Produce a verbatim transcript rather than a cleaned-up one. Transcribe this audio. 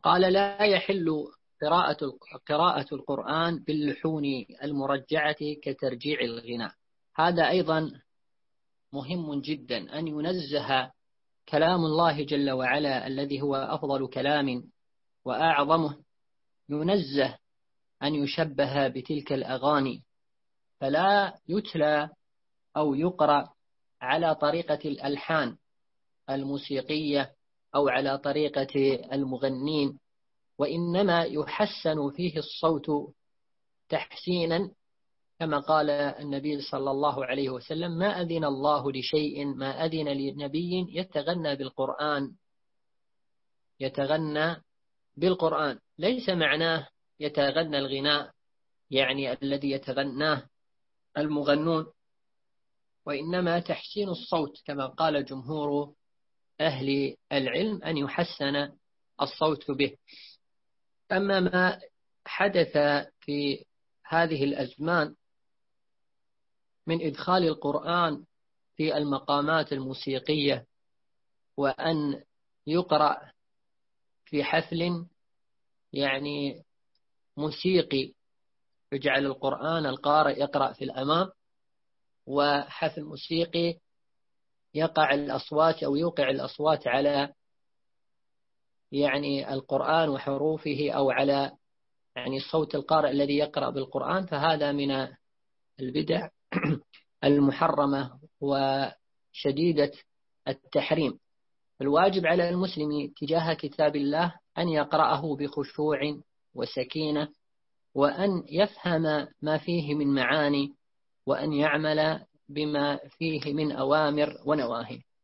قال لا يحل قراءة قراءة القرآن باللحون المرجعة كترجيع الغناء. هذا أيضا مهم جدا، أن ينزه كلام الله جل وعلا الذي هو أفضل كلام وأعظمه، ينزه أن يشبه بتلك الأغاني، فلا يتلى أو يقرأ على طريقة الألحان الموسيقية أو على طريقة المغنين، وإنما يحسن فيه الصوت تحسينا، كما قال النبي صلى الله عليه وسلم: ما أذن الله لشيء ما أذن لنبي يتغنى بالقرآن يتغنى بالقرآن. ليس معناه يتغنى الغناء يعني الذي يتغناه المغنون، وإنما تحسين الصوت كما قال جمهور أهل العلم أن يحسن الصوت به. أما ما حدث في هذه الأزمان من إدخال القرآن في المقامات الموسيقية، وأن يقرأ في حفل يعني موسيقي، يجعل القرآن القارئ يقرأ في الأمام، وحفل موسيقي يقع الأصوات أو يوقع الأصوات على يعني القرآن وحروفه، أو على يعني صوت القارئ الذي يقرأ بالقرآن، فهذا من البدع المحرمة وشديدة التحريم. الواجب على المسلم تجاه كتاب الله أن يقرأه بخشوع وسكينة، وأن يفهم ما فيه من معاني، وأن يعمل بما فيه من أوامر ونواهي.